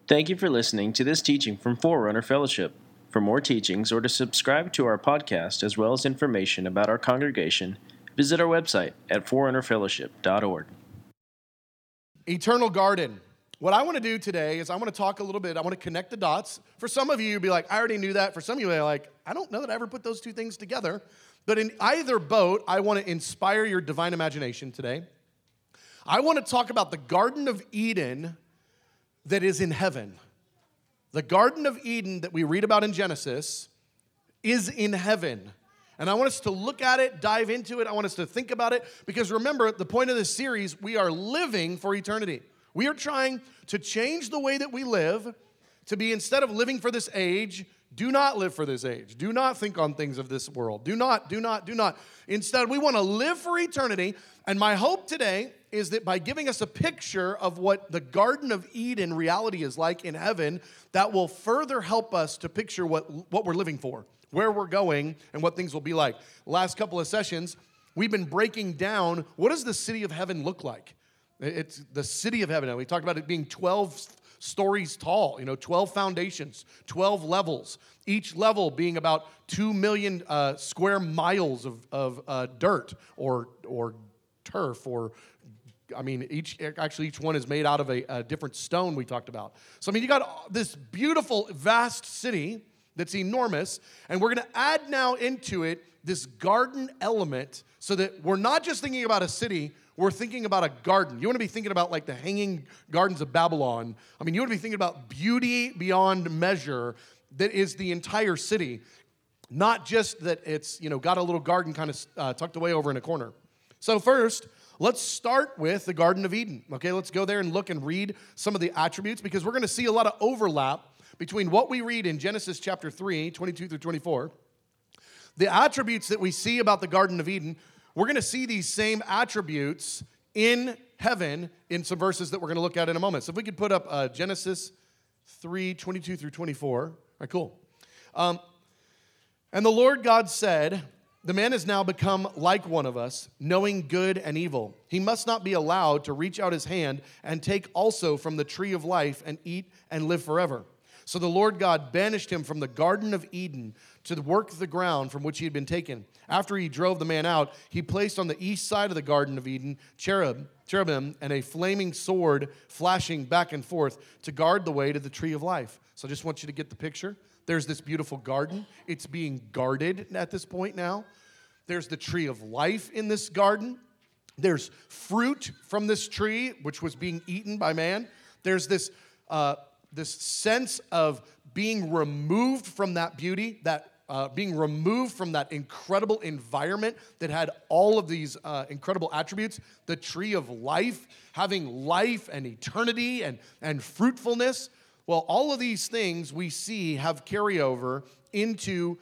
Thank you for listening to this teaching from Forerunner Fellowship. For more teachings or to subscribe to our podcast as well as information about our congregation, visit our website at forerunnerfellowship.org. Eternal Garden. What I want to do today is I want to talk a little bit, I want to connect the dots. For some of you, you'll be like, I already knew that. For some of you, you'll be like, I don't know that I ever put those two things together. But in either boat, I want to inspire your divine imagination today. I want to talk about the Garden of Eden that is in heaven. The Garden of Eden that we read about in Genesis is in heaven. And I want us to look at it, dive into it. I want us to think about it. Because remember, the point of this series, we are living for eternity. We are trying to change the way that we live to be, instead of living for this age, do not live for this age. Do not think on things of this world. Do not. Instead, we want to live for eternity. And my hope today is that by giving us a picture of what the Garden of Eden reality is like in heaven, that will further help us to picture what we're living for, where we're going, and what things will be like. Last couple of sessions, we've been breaking down, what does the city of heaven look like? It's the city of heaven. We talked about it being 12 stories tall, 12 foundations, 12 levels, each level being about 2 million square miles of dirt or turf each one is made out of a different stone we talked about. So, you got this beautiful, vast city that's enormous, and we're going to add now into it this garden element so that we're not just thinking about a city, we're thinking about a garden. You want to be thinking about like the hanging gardens of Babylon. You want to be thinking about beauty beyond measure that is the entire city, not just that it's, got a little garden kind of tucked away over in a corner. So first, let's start with the Garden of Eden. Okay, let's go there and look and read some of the attributes because we're going to see a lot of overlap between what we read in Genesis chapter 3, 22 through 24. The attributes that we see about the Garden of Eden, we're going to see these same attributes in heaven in some verses that we're going to look at in a moment. So if we could put up Genesis 3, 22 through 24. All right, cool. And the Lord God said, the man has now become like one of us, knowing good and evil. He must not be allowed to reach out his hand and take also from the tree of life and eat and live forever. So the Lord God banished him from the Garden of Eden to work the ground from which he had been taken. After he drove the man out, he placed on the east side of the Garden of Eden cherubim and a flaming sword flashing back and forth to guard the way to the tree of life. So I just want you to get the picture. There's this beautiful garden. It's being guarded at this point now. There's the tree of life in this garden. There's fruit from this tree, which was being eaten by man. There's this sense of being removed from that beauty, being removed from that incredible environment that had all of these incredible attributes. The tree of life, having life and eternity and fruitfulness. Well, all of these things we see have carryover into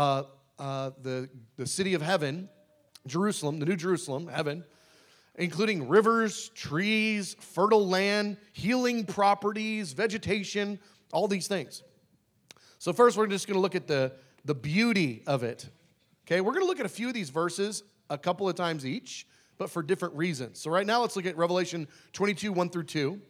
the city of heaven, Jerusalem, the New Jerusalem, heaven, including rivers, trees, fertile land, healing properties, vegetation, all these things. So first, we're just going to look at the beauty of it. Okay, we're going to look at a few of these verses a couple of times each, but for different reasons. So right now, let's look at Revelation 22, 1 through 2.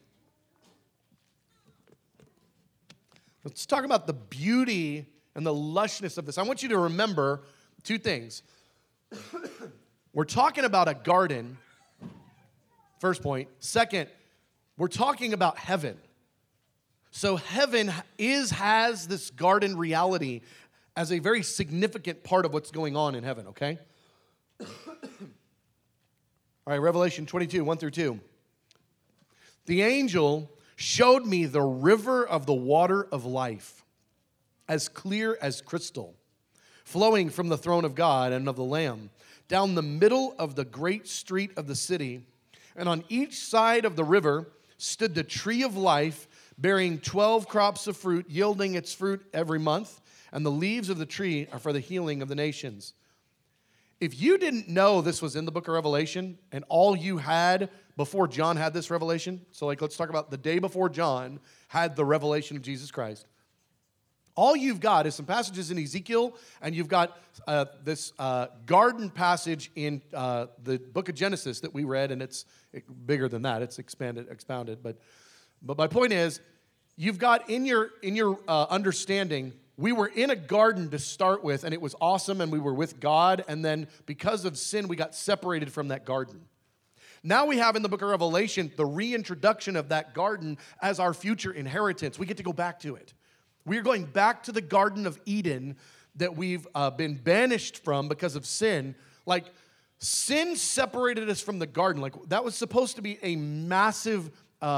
Let's talk about the beauty and the lushness of this. I want you to remember two things. We're talking about a garden, first point. Second, we're talking about heaven. So heaven has this garden reality as a very significant part of what's going on in heaven, okay? All right, Revelation 22, 1 through 2. The angel showed me the river of the water of life, as clear as crystal, flowing from the throne of God and of the Lamb, down the middle of the great street of the city. And on each side of the river stood the tree of life, bearing 12 crops of fruit, yielding its fruit every month. And the leaves of the tree are for the healing of the nations. If you didn't know this was in the book of Revelation, and all you had before John had this revelation, so let's talk about the day before John had the revelation of Jesus Christ. All you've got is some passages in Ezekiel, and you've got this garden passage in the book of Genesis that we read, and it's bigger than that. It's expounded. But my point is, you've got in your understanding, we were in a garden to start with, and it was awesome, and we were with God, and then because of sin, we got separated from that garden. Now we have in the book of Revelation the reintroduction of that garden as our future inheritance. We get to go back to it. We're going back to the Garden of Eden that we've been banished from because of sin. Like, sin separated us from the garden. Like, that was supposed to be a massive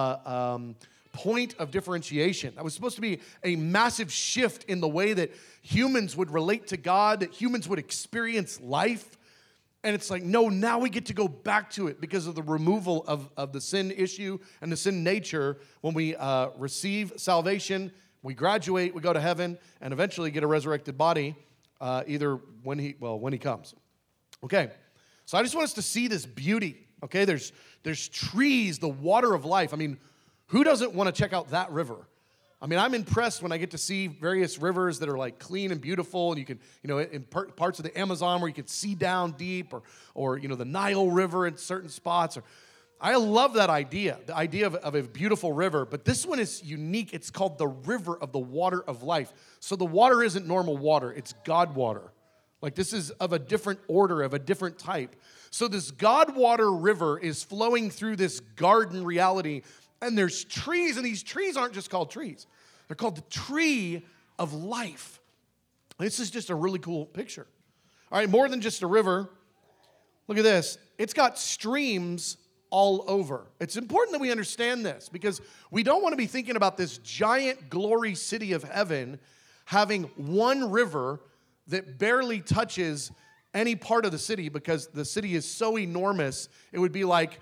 point of differentiation. That was supposed to be a massive shift in the way that humans would relate to God, that humans would experience life. And it's like, no, now we get to go back to it because of the removal of the sin issue and the sin nature. When we receive salvation, we graduate, we go to heaven, and eventually get a resurrected body, either when he comes. Okay, so I just want us to see this beauty. Okay, there's trees, the water of life. I mean, who doesn't want to check out that river? I mean, I'm impressed when I get to see various rivers that are like clean and beautiful, and you can, in parts of the Amazon where you can see down deep, or the Nile River in certain spots. I love that idea, the idea of a beautiful river, but this one is unique. It's called the river of the water of life. So the water isn't normal water, it's God water. Like, this is of a different order, of a different type. So this God water river is flowing through this garden reality, and there's trees, and these trees aren't just called trees. They're called the tree of life. This is just a really cool picture. All right, more than just a river. Look at this. It's got streams all over. It's important that we understand this because we don't want to be thinking about this giant glory city of heaven having one river that barely touches any part of the city because the city is so enormous. It would be like,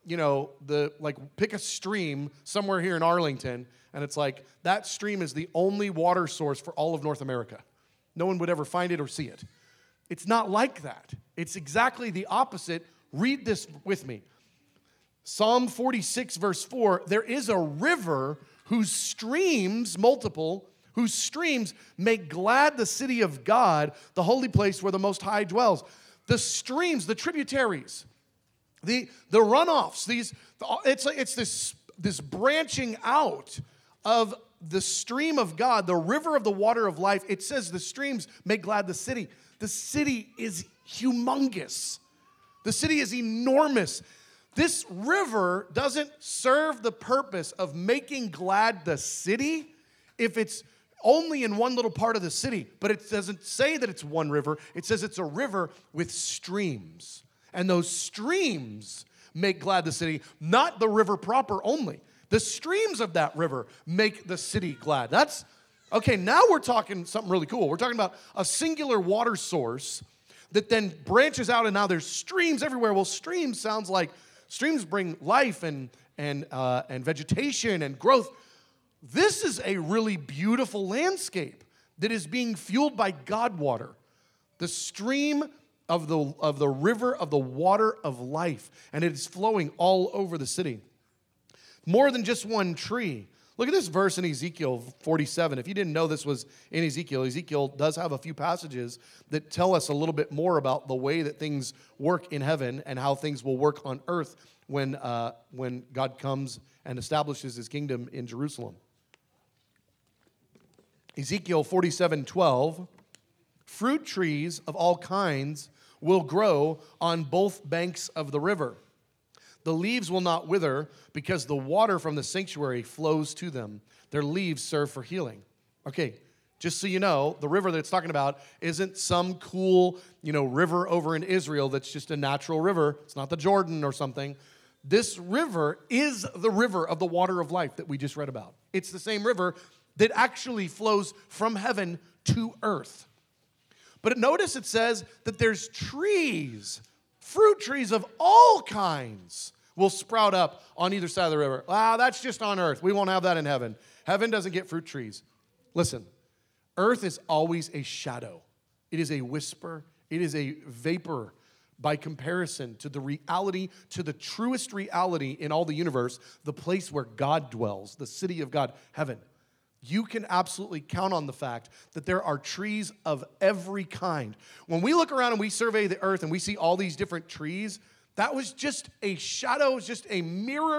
pick a stream somewhere here in Arlington, and it's like that stream is the only water source for all of North America. No one would ever find it or see it. It's not like that. It's exactly the opposite. Read this with me. Psalm 46, verse 4, there is a river whose streams, multiple, whose streams make glad the city of God, the holy place where the Most High dwells. The streams, the tributaries, the runoffs, it's this branching out of the stream of God, the river of the water of life. It says the streams make glad the city. The city is humongous. The city is enormous. This river doesn't serve the purpose of making glad the city if it's only in one little part of the city. But it doesn't say that it's one river. It says it's a river with streams. And those streams make glad the city, not the river proper only. The streams of that river make the city glad. Okay, now we're talking something really cool. We're talking about a singular water source that then branches out, and now there's streams everywhere. Well, streams bring life and vegetation and growth. This is a really beautiful landscape that is being fueled by God water. The stream of the river of the water of life, and it is flowing all over the city. More than just one tree. Look at this verse in Ezekiel 47. If you didn't know this was in Ezekiel, Ezekiel does have a few passages that tell us a little bit more about the way that things work in heaven and how things will work on earth when God comes and establishes his kingdom in Jerusalem. Ezekiel 47:12, fruit trees of all kinds will grow on both banks of the river. The leaves will not wither because the water from the sanctuary flows to them. Their leaves serve for healing. Okay, just so you know, the river that it's talking about isn't some cool, river over in Israel that's just a natural river. It's not the Jordan or something. This river is the river of the water of life that we just read about. It's the same river that actually flows from heaven to earth. But notice it says that there's trees, fruit trees of all kinds will sprout up on either side of the river. That's just on earth. We won't have that in heaven. Heaven doesn't get fruit trees. Listen, earth is always a shadow. It is a whisper. It is a vapor by comparison to the reality, to the truest reality in all the universe, the place where God dwells, the city of God, heaven. You can absolutely count on the fact that there are trees of every kind. When we look around and we survey the earth and we see all these different trees, that was just a shadow, just a mirror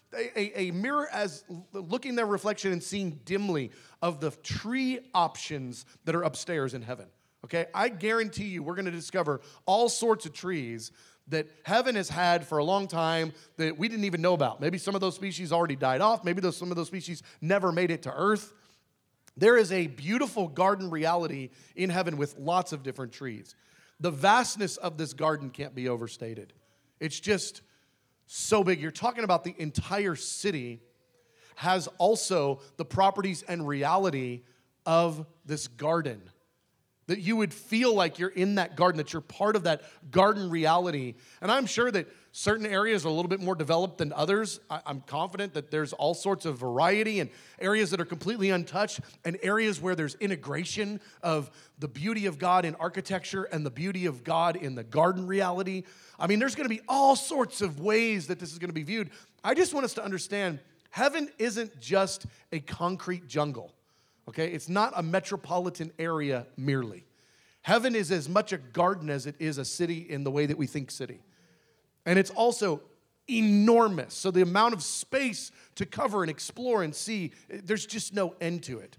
a mirror as looking their reflection and seeing dimly of the tree options that are upstairs in heaven. Okay, I guarantee you we're going to discover all sorts of trees that heaven has had for a long time that we didn't even know about. Maybe some of those species already died off. Maybe some of those species never made it to earth. There is a beautiful garden reality in heaven with lots of different trees. The vastness of this garden can't be overstated. It's just so big. You're talking about the entire city has also the properties and reality of this garden. That you would feel like you're in that garden, that you're part of that garden reality. And I'm sure that certain areas are a little bit more developed than others. I'm confident that there's all sorts of variety and areas that are completely untouched and areas where there's integration of the beauty of God in architecture and the beauty of God in the garden reality. I mean, there's going to be all sorts of ways that this is going to be viewed. I just want us to understand heaven isn't just a concrete jungle. Okay, it's not a metropolitan area merely. Heaven is as much a garden as it is a city in the way that we think city. And it's also enormous. So the amount of space to cover and explore and see, there's just no end to it.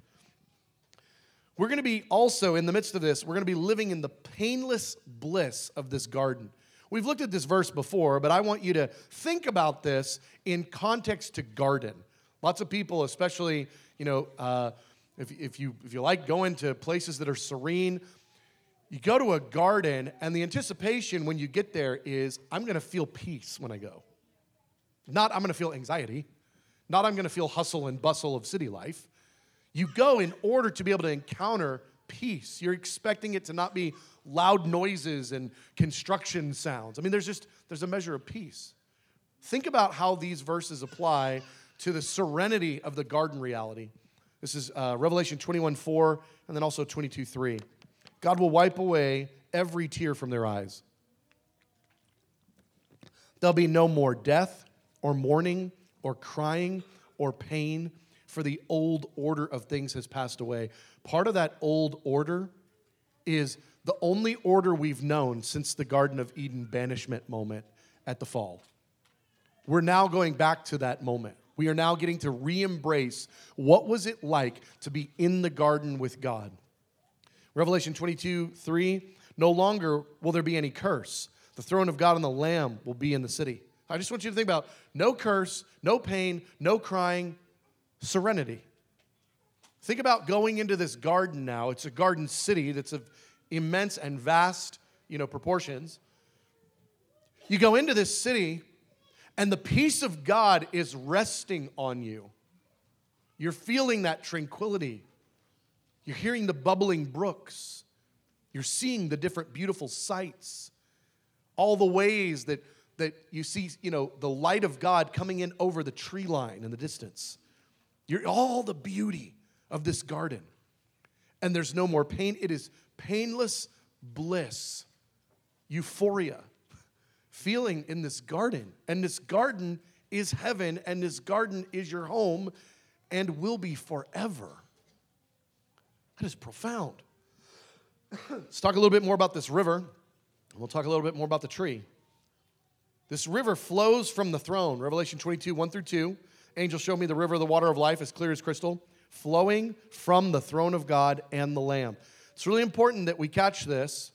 We're going to be also, in the midst of this, we're going to be living in the painless bliss of this garden. We've looked at this verse before, but I want you to think about this in context to garden. Lots of people, especially, if you like going to places that are serene, you go to a garden, and the anticipation when you get there is, I'm going to feel peace when I go. Not I'm going to feel anxiety. Not I'm going to feel hustle and bustle of city life. You go in order to be able to encounter peace. You're expecting it to not be loud noises and construction sounds. I mean, there's a measure of peace. Think about how these verses apply to the serenity of the garden reality. This is Revelation 21:4 and then also 22:3. God will wipe away every tear from their eyes. There'll be no more death or mourning or crying or pain, for the old order of things has passed away. Part of that old order is the only order we've known since the Garden of Eden banishment moment at the fall. We're now going back to that moment. We are now getting to re-embrace what was it like to be in the garden with God. Revelation 22:3, no longer will there be any curse. The throne of God and the Lamb will be in the city. I just want you to think about no curse, no pain, no crying, serenity. Think about going into this garden now. It's a garden city that's of immense and vast, proportions. You go into this city, and the peace of God is resting on you. You're feeling that tranquility. You're hearing the bubbling brooks. You're seeing the different beautiful sights. All the ways that you see, the light of God coming in over the tree line in the distance. You're all the beauty of this garden. And there's no more pain. It is painless bliss, euphoria, feeling in this garden. And this garden is heaven, and this garden is your home and will be forever. That is profound. Let's talk a little bit more about this river, and we'll talk a little bit more about the tree. This river flows from the throne. Revelation 22:1-2. Angel showed me the river of the water of life as clear as crystal, flowing from the throne of God and the Lamb. It's really important that we catch this.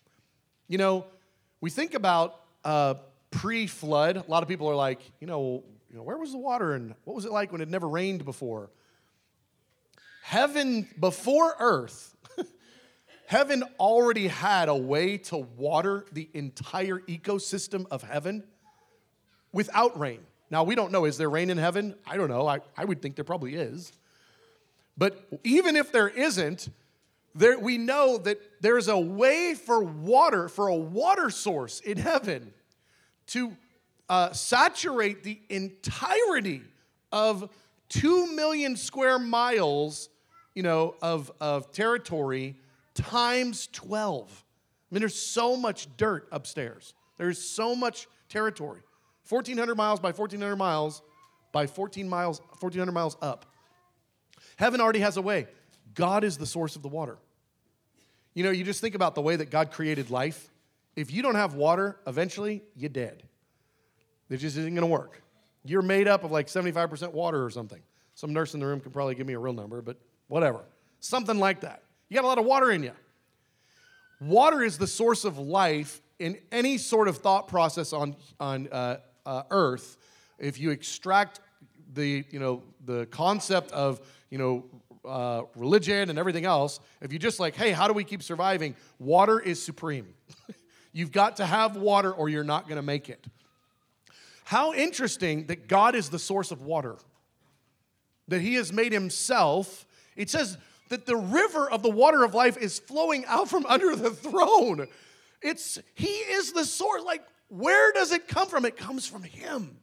We think about pre-flood. A lot of people are like, where was the water and what was it like when it never rained before? Heaven before earth, heaven already had a way to water the entire ecosystem of heaven without rain. Now, we don't know, is there rain in heaven? I don't know. I would think there probably is. But even if there isn't, we know that there's a way for a water source in heaven to saturate the entirety of 2 million square miles, of territory times 12. I mean, there's so much dirt upstairs. There's so much territory. 1,400 miles by 1,400 miles by 1,400 miles up. Heaven already has a way. God is the source of the water. You just think about the way that God created life. If you don't have water, eventually you're dead. It just isn't going to work. You're made up of like 75% water or something. Some nurse in the room can probably give me a real number, but whatever. Something like that. You got a lot of water in you. Water is the source of life in any sort of thought process on Earth. If you extract the concept of, religion and everything else, if you just like, hey, how do we keep surviving? Water is supreme. You've got to have water or you're not going to make it. How interesting that God is the source of water. That he has made himself. It says that the river of the water of life is flowing out from under the throne. He is the source. Like, where does it come from? It comes from him.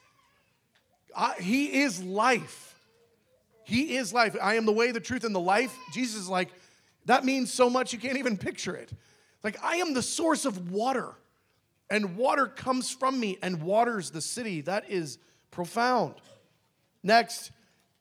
He is life. He is life. I am the way, the truth, and the life. Jesus is like, that means so much you can't even picture it. Like, I am the source of water. And water comes from me and waters the city. That is profound. Next,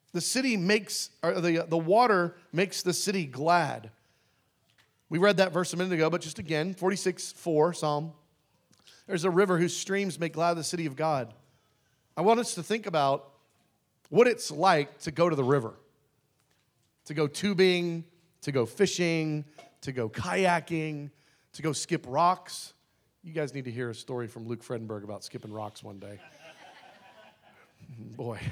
the water makes the city glad. We read that verse a minute ago, but just again, 46:4 Psalm. There's a river whose streams make glad the city of God. I want us to think about what it's like to go to the river, to go tubing, to go fishing, to go kayaking, to go skip rocks. You guys need to hear a story from Luke Fredenberg about skipping rocks one day. Boy.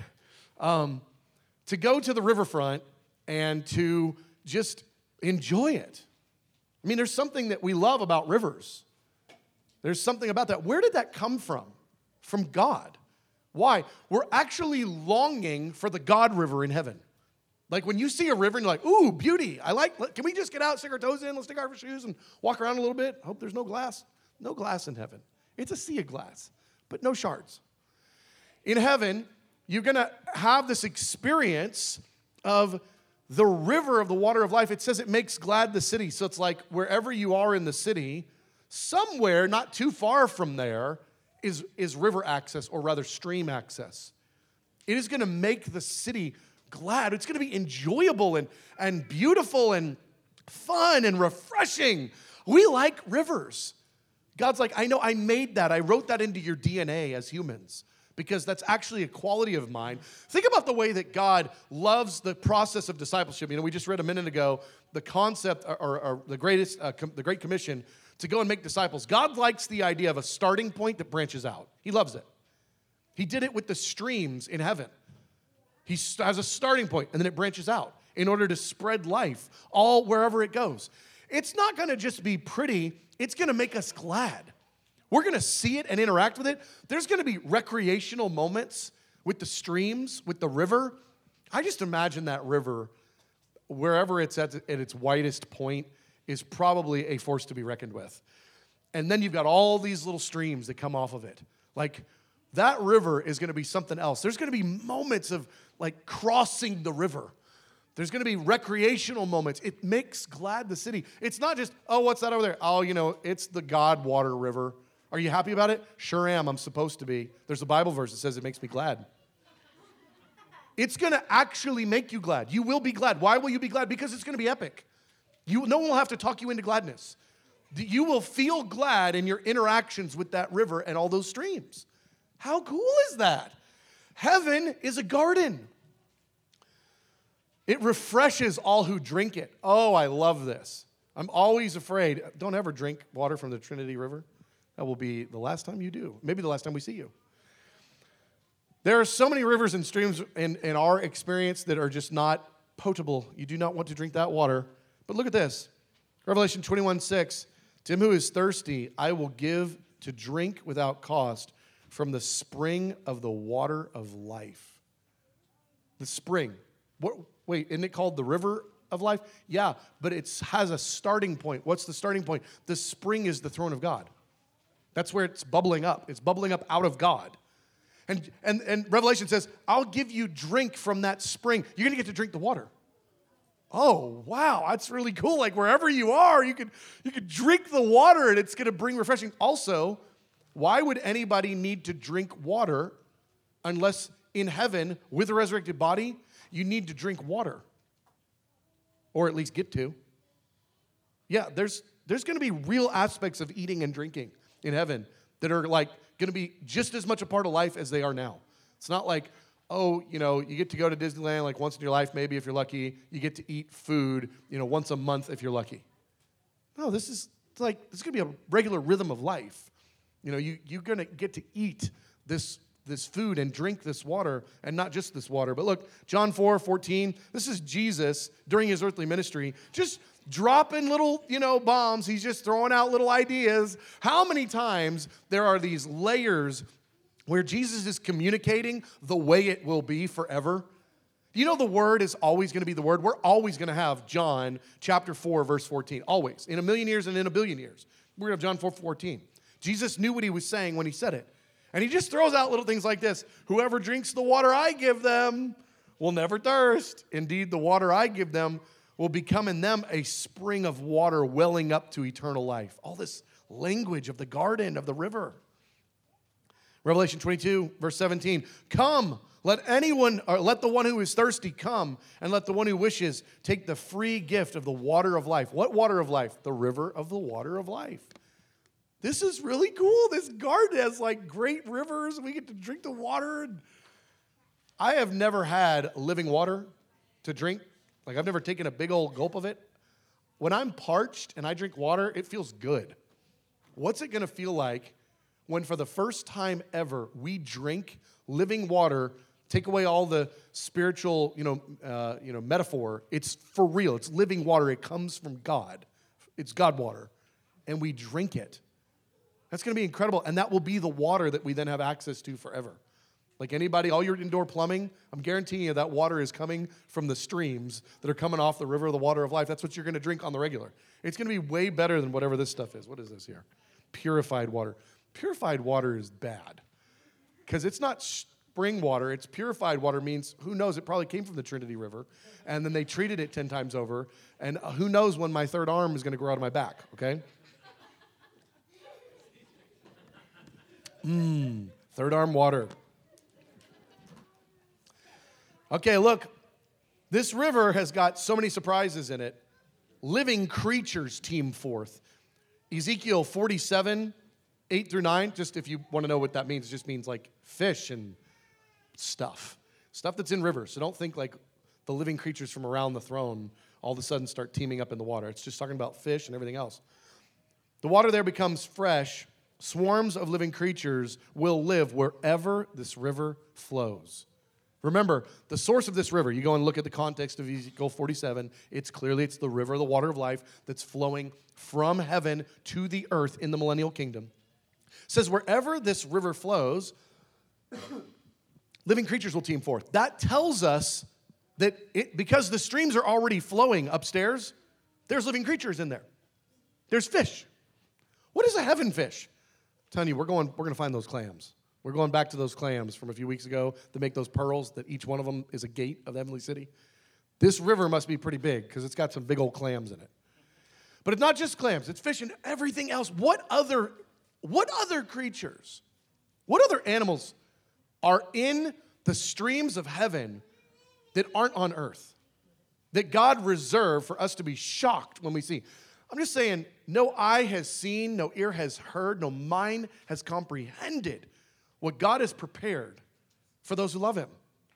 To go to the riverfront and to just enjoy it. I mean, there's something that we love about rivers. There's something about that. Where did that come from? From God. Why? We're actually longing for the God river in heaven. Like when you see a river and you're like, ooh, beauty. Can we just get out, stick our toes in, let's take our shoes and walk around a little bit? I hope there's no glass. No glass in heaven. It's a sea of glass, but no shards. In heaven, you're going to have this experience of the river of the water of life. It says it makes glad the city. So it's like wherever you are in the city, somewhere not too far from there is river access, or rather stream access. It is going to make the city glad. It's going to be enjoyable and beautiful and fun and refreshing. We like rivers. God's like, I know I made that. I wrote that into your DNA as humans because that's actually a quality of mine. Think about the way that God loves the process of discipleship. We just read a minute ago the concept or the Great Commission to go and make disciples. God likes the idea of a starting point that branches out. He loves it. He did it with the streams in heaven. He has a starting point, and then it branches out in order to spread life all wherever it goes. It's not going to just be pretty. It's going to make us glad. We're going to see it and interact with it. There's going to be recreational moments with the streams, with the river. I just imagine that river, wherever it's at its widest point, is probably a force to be reckoned with. And then you've got all these little streams that come off of it. Like, that river is going to be something else. There's going to be moments of, like, crossing the river. There's going to be recreational moments. It makes glad the city. It's not just, oh, what's that over there? Oh, it's the God water river. Are you happy about it? Sure am. I'm supposed to be. There's a Bible verse that says it makes me glad. It's going to actually make you glad. You will be glad. Why will you be glad? Because it's going to be epic. No one will have to talk you into gladness. You will feel glad in your interactions with that river and all those streams. How cool is that? Heaven is a garden. It refreshes all who drink it. Oh, I love this. I'm always afraid. Don't ever drink water from the Trinity River. That will be the last time you do. Maybe the last time we see you. There are so many rivers and streams in our experience that are just not potable. You do not want to drink that water. But look at this. Revelation 21:6. To him who is thirsty, I will give to drink without cost from the spring of the water of life. The spring. Wait, isn't it called the river of life? Yeah, but it has a starting point. What's the starting point? The spring is the throne of God. That's where it's bubbling up. It's bubbling up out of God. And Revelation says, I'll give you drink from that spring. You're going to get to drink the water. Oh, wow, that's really cool. Like wherever you are, you could drink the water and it's going to bring refreshing. Also, why would anybody need to drink water unless in heaven with a resurrected body, you need to drink water? Or at least get to. Yeah, there's going to be real aspects of eating and drinking in heaven that are like going to be just as much a part of life as they are now. It's not like, oh, you get to go to Disneyland like once in your life, maybe if you're lucky. You get to eat food, once a month if you're lucky. No, this is going to be a regular rhythm of life. You're going to get to eat this food and drink this water, and not just this water. But look, John 4:14, this is Jesus during his earthly ministry, just dropping little, bombs. He's just throwing out little ideas. How many times there are these layers where Jesus is communicating the way it will be forever? The Word is always going to be the Word. We're always going to have John chapter 4, verse 14. Always. In a million years and in a billion years. We're going to have John 4:14. Jesus knew what he was saying when he said it. And he just throws out little things like this. Whoever drinks the water I give them will never thirst. Indeed, the water I give them will become in them a spring of water welling up to eternal life. All this language of the garden, of the river. Revelation 22, verse 17. Come, let the one who is thirsty come, and let the one who wishes take the free gift of the water of life. What water of life? The river of the water of life. This is really cool. This garden has great rivers. We get to drink the water. I have never had living water to drink. I've never taken a big old gulp of it. When I'm parched and I drink water, it feels good. What's it going to feel like when for the first time ever we drink living water, take away all the spiritual, metaphor. It's for real. It's living water. It comes from God. It's God water. And we drink it. That's going to be incredible. And that will be the water that we then have access to forever. Like anybody, all your indoor plumbing, I'm guaranteeing you that water is coming from the streams that are coming off the river of the water of life. That's what you're going to drink on the regular. It's going to be way better than whatever this stuff is. What is this here? Purified water. Purified water is bad because it's not spring water. It's purified water means, who knows, it probably came from the Trinity River, and then they treated it 10 times over, and who knows when my third arm is going to grow out of my back, okay? Third arm water. Okay, look, this river has got so many surprises in it. Living creatures teem forth. Ezekiel 47, 8 through 9, just if you want to know what that means, it just means like fish and stuff. Stuff that's in rivers. So don't think like the living creatures from around the throne all of a sudden start teeming up in the water. It's just talking about fish and everything else. The water there becomes fresh. Swarms of living creatures will live wherever this river flows. Remember, the source of this river, you go and look at the context of Ezekiel 47, it's the river, the water of life, that's flowing from heaven to the earth in the millennial kingdom. It says wherever this river flows, living creatures will teem forth. That tells us that because the streams are already flowing upstairs, there's living creatures in there. There's fish. What is a heaven fish? I'm telling you, we're going to find those clams. We're going back to those clams from a few weeks ago to make those pearls that each one of them is a gate of the heavenly city. This river must be pretty big because it's got some big old clams in it. But it's not just clams. It's fish and everything else. What other creatures, what other animals are in the streams of heaven that aren't on earth, that God reserved for us to be shocked when we see? I'm just saying, no eye has seen, no ear has heard, no mind has comprehended what God has prepared for those who love him.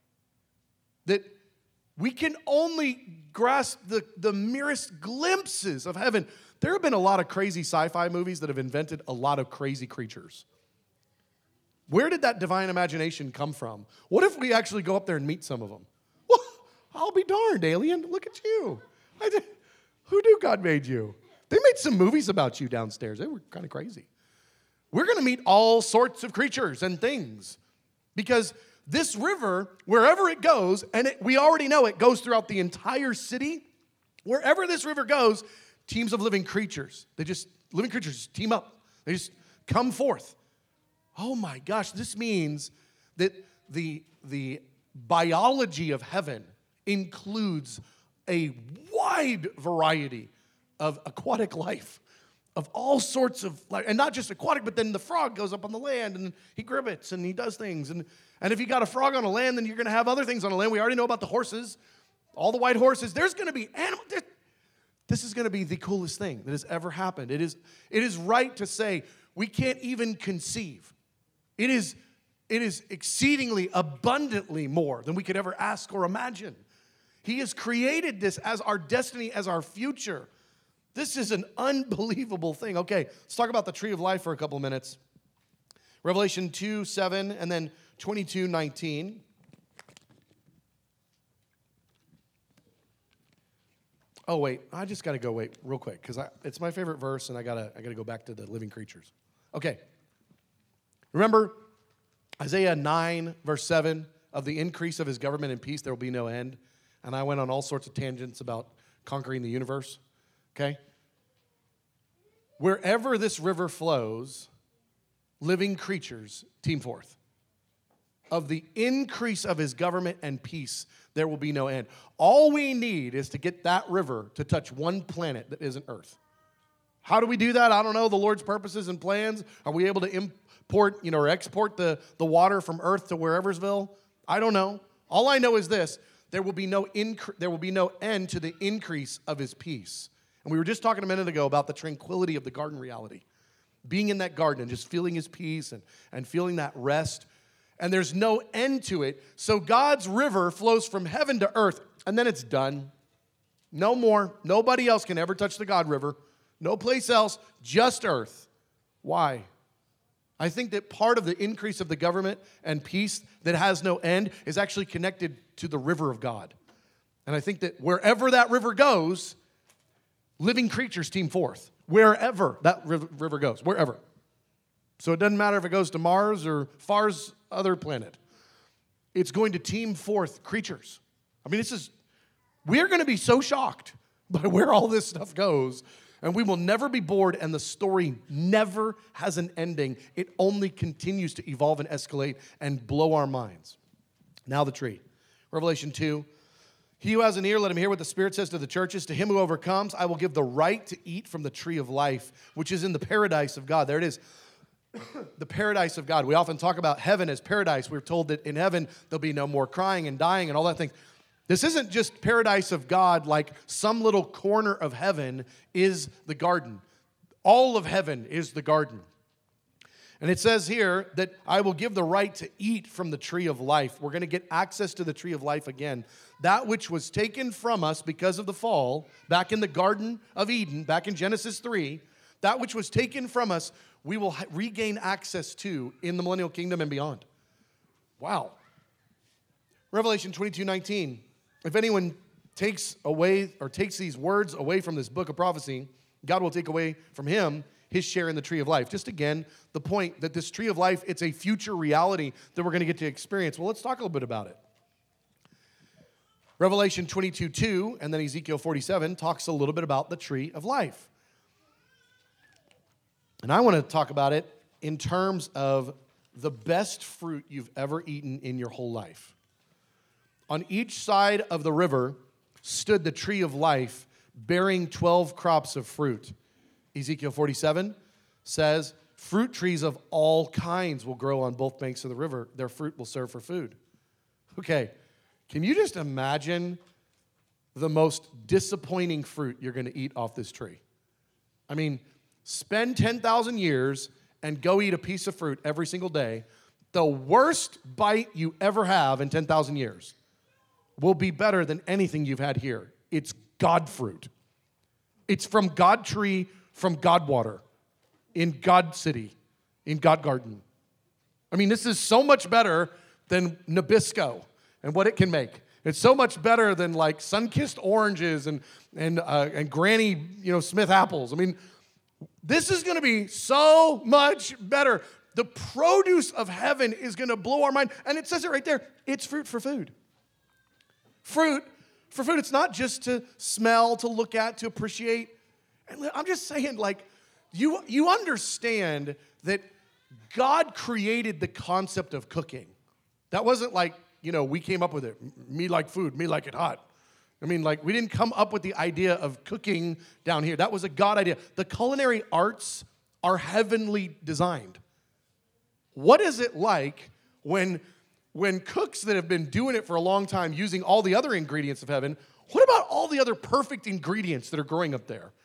That we can only grasp the merest glimpses of heaven. There have been a lot of crazy sci-fi movies that have invented a lot of crazy creatures. Where did that divine imagination come from? What if we actually go up there and meet some of them? Well, I'll be darned, alien. Look at you. Who knew God made you? They made some movies about you downstairs. They were kind of crazy. We're going to meet all sorts of creatures and things because this river, wherever it goes, and we already know it goes throughout the entire city, wherever this river goes, teams of living creatures. Living creatures just team up. They just come forth. Oh my gosh, this means that the biology of heaven includes a wide variety of aquatic life, of all sorts of life, and not just aquatic, but then the frog goes up on the land, and he gribbets, and he does things, and if you got a frog on the land, then you're going to have other things on the land. We already know about the horses, all the white horses. There's going to be animals. This is going to be the coolest thing that has ever happened. It is right to say we can't even conceive. It is It is exceedingly abundantly more than we could ever ask or imagine. He has created this as our destiny, as our future. This is an unbelievable thing. Okay, let's talk about the tree of life for a couple of minutes. Revelation 2:7 and then 22:19. Oh, wait, I just got to go real quick because it's my favorite verse and I gotta go back to the living creatures. Okay. Remember Isaiah 9, verse 7, of the increase of his government and peace, there will be no end. And I went on all sorts of tangents about conquering the universe. Okay? Wherever this river flows, living creatures teem forth. Of the increase of his government and peace, there will be no end. All we need is to get that river to touch one planet that isn't Earth. How do we do that? I don't know. The Lord's purposes and plans. Are we able to import, or export the water from Earth to whereversville? I don't know. All I know is this: there will be no end to the increase of his peace. And we were just talking a minute ago about the tranquility of the garden reality. Being in that garden and just feeling his peace and feeling that rest. And there's no end to it. So God's river flows from heaven to earth, and then it's done. No more. Nobody else can ever touch the God river. No place else, just earth. Why? I think that part of the increase of the government and peace that has no end is actually connected to the river of God. And I think that wherever that river goes, living creatures teem forth. Wherever that river goes, wherever. So it doesn't matter if it goes to Mars or Far's other planet. It's going to teem forth creatures. I mean, we're going to be so shocked by where all this stuff goes, and we will never be bored, and the story never has an ending. It only continues to evolve and escalate and blow our minds. Now the tree. Revelation 2. He who has an ear, let him hear what the Spirit says to the churches. To him who overcomes, I will give the right to eat from the tree of life, which is in the paradise of God. There it is. The paradise of God. We often talk about heaven as paradise. We're told that in heaven there'll be no more crying and dying and all that thing. This isn't just paradise of God like some little corner of heaven is the garden. All of heaven is the garden. And it says here that I will give the right to eat from the tree of life. We're going to get access to the tree of life again. That which was taken from us because of the fall, back in the Garden of Eden, back in Genesis 3, that which was taken from us, we will regain access to in the millennial kingdom and beyond. Wow. Revelation 22:19. If anyone takes these words away from this book of prophecy, God will take away from him his share in the tree of life. Just again, the point that this tree of life, it's a future reality that we're going to get to experience. Well, let's talk a little bit about it. Revelation 22:2 and then Ezekiel 47 talks a little bit about the tree of life. And I want to talk about it in terms of the best fruit you've ever eaten in your whole life. On each side of the river stood the tree of life bearing 12 crops of fruit. Ezekiel 47 says, fruit trees of all kinds will grow on both banks of the river. Their fruit will serve for food. Okay, can you just imagine the most disappointing fruit you're going to eat off this tree? I mean, spend 10,000 years and go eat a piece of fruit every single day. The worst bite you ever have in 10,000 years will be better than anything you've had here. It's God fruit. It's from God tree, from God water, in God city, in God garden. I mean, this is so much better than Nabisco and what it can make. It's so much better than like sun-kissed oranges and Granny, Smith apples. I mean, this is going to be so much better. The produce of heaven is going to blow our mind. And it says it right there. It's fruit for food. Fruit for food. It's not just to smell, to look at, to appreciate. And I'm just saying, like, you understand that God created the concept of cooking. That wasn't like, we came up with it. Me like food, me like it hot. I mean, like, we didn't come up with the idea of cooking down here. That was a God idea. The culinary arts are heavenly designed. What is it like when cooks that have been doing it for a long time using all the other ingredients of heaven, what about all the other perfect ingredients that are growing up there?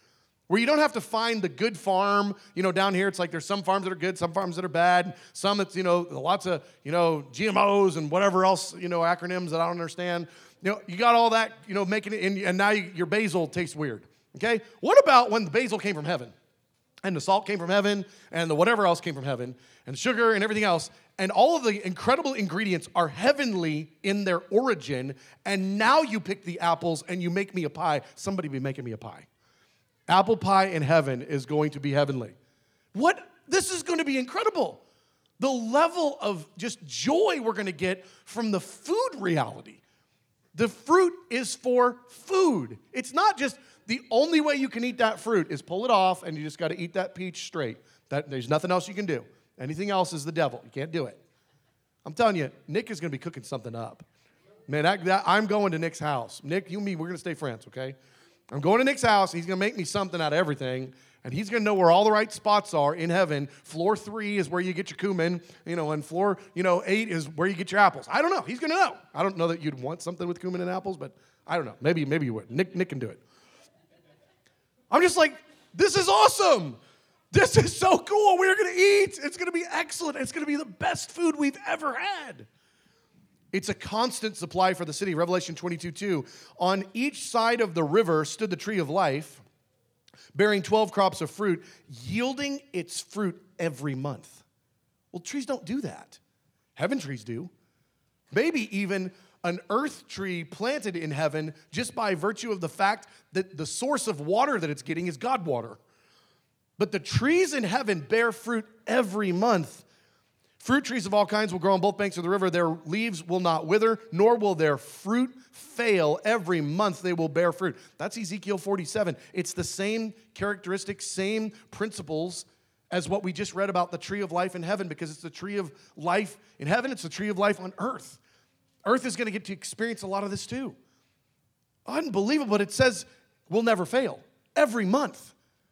where you don't have to find the good farm. Down here, it's like there's some farms that are good, some farms that are bad, some it's, lots of, GMOs and whatever else, acronyms that I don't understand. You got all that, making it, and now your basil tastes weird, okay? What about when the basil came from heaven, and the salt came from heaven, and the whatever else came from heaven, and sugar and everything else, and all of the incredible ingredients are heavenly in their origin, and now you pick the apples and you make me a pie. Somebody be making me a pie. Apple pie in heaven is going to be heavenly. This is going to be incredible. The level of just joy we're going to get from the food reality. The fruit is for food. It's not just the only way you can eat that fruit is pull it off and you just got to eat that peach straight. There's nothing else you can do. Anything else is the devil. You can't do it. I'm telling you, Nick is going to be cooking something up. Man, I'm going to Nick's house. Nick, you and me, we're going to stay friends, okay? I'm going to Nick's house. He's going to make me something out of everything, and he's going to know where all the right spots are in heaven. Floor 3 is where you get your cumin, and floor, 8 is where you get your apples. I don't know. He's going to know. I don't know that you'd want something with cumin and apples, but I don't know. Maybe you would. Nick can do it. I'm just like, this is awesome. This is so cool. We're going to eat. It's going to be excellent. It's going to be the best food we've ever had. It's a constant supply for the city. Revelation 22:2. On each side of the river stood the tree of life, bearing 12 crops of fruit, yielding its fruit every month. Well, trees don't do that. Heaven trees do. Maybe even an earth tree planted in heaven just by virtue of the fact that the source of water that it's getting is God water. But the trees in heaven bear fruit every month. Fruit trees of all kinds will grow on both banks of the river. Their leaves will not wither, nor will their fruit fail. Every month they will bear fruit. That's Ezekiel 47. It's the same characteristics, same principles as what we just read about the tree of life in heaven, because it's the tree of life in heaven. It's the tree of life on earth. Earth is going to get to experience a lot of this too. Unbelievable, but it says we'll never fail. Every month.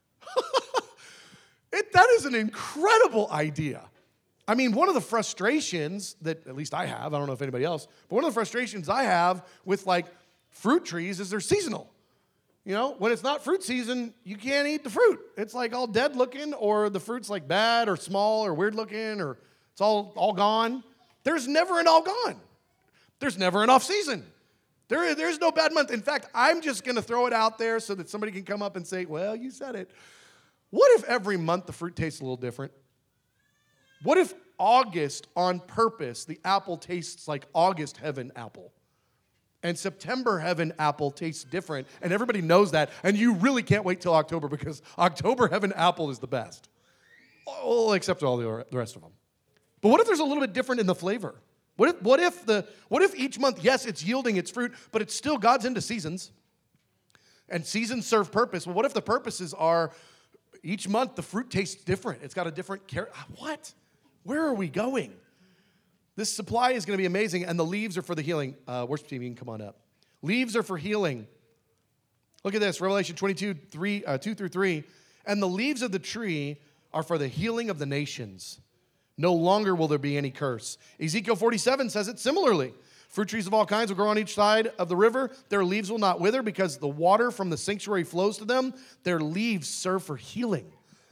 That is an incredible idea. I mean, one of the frustrations that at least I have, I don't know if anybody else, but one of the frustrations I have with like fruit trees is they're seasonal. When it's not fruit season, you can't eat the fruit. It's like all dead looking, or the fruit's like bad or small or weird looking, or it's all gone. There's never an all gone. There's never an off season. There's no bad month. In fact, I'm just going to throw it out there so that somebody can come up and say, well, you said it. What if every month the fruit tastes a little different? What if August, on purpose, the apple tastes like August heaven apple, and September heaven apple tastes different, and everybody knows that, and you really can't wait till October because October heaven apple is the best, well, except all the rest of them. But what if there's a little bit different in the flavor? What if each month, yes, it's yielding its fruit, but it's still God's into seasons, and seasons serve purpose. Well, what if the purposes are each month the fruit tastes different? It's got a different character. What? Where are we going? This supply is going to be amazing, and the leaves are for the healing. Worship team, you can come on up. Leaves are for healing. Look at this, Revelation 22:2-3. And the leaves of the tree are for the healing of the nations. No longer will there be any curse. Ezekiel 47 says it similarly. Fruit trees of all kinds will grow on each side of the river. Their leaves will not wither because the water from the sanctuary flows to them. Their leaves serve for healing.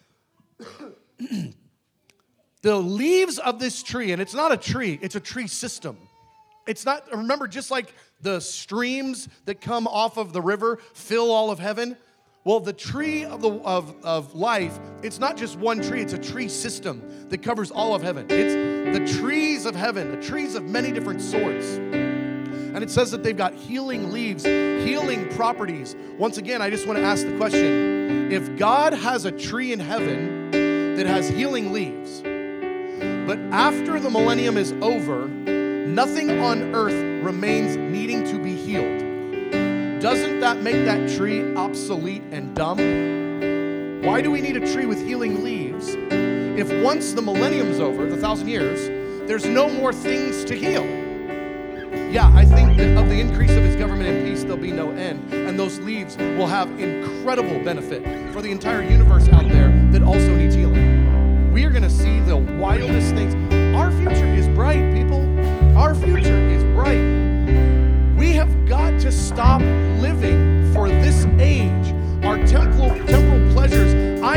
The leaves of this tree, and it's not a tree, it's a tree system. It's not, remember, just like the streams that come off of the river fill all of heaven. Well, the tree of life, it's not just one tree, it's a tree system that covers all of heaven. It's the trees of heaven, the trees of many different sorts. And it says that they've got healing leaves, healing properties. Once again, I just want to ask the question, if God has a tree in heaven that has healing leaves, but after the millennium is over, nothing on earth remains needing to be healed, doesn't that make that tree obsolete and dumb? Why do we need a tree with healing leaves if once the millennium's over, the 1,000 years, there's no more things to heal? Yeah, I think that of the increase of his government and peace, there'll be no end, and those leaves will have incredible benefit for the entire universe out there that also needs healing. We are going to see the wildest things. Our future is bright, people. Our future is bright. We have got to stop living for this age. Our temporal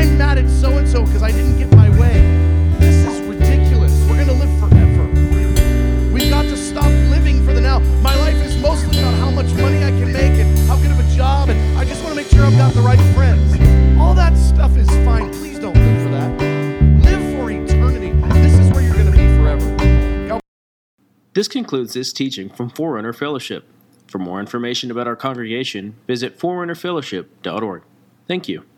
I'm mad at so-and-so because I didn't get my way. This is ridiculous. We're going to live forever. We've got to stop living for the now. My life is mostly about how much money I can make and how good of a job, and I just want to make sure I've got the right friends. All that stuff is fine. Please don't live for that. Live for eternity. This is where you're going to be forever. This concludes this teaching from Forerunner Fellowship. For more information about our congregation, visit forerunnerfellowship.org. Thank you.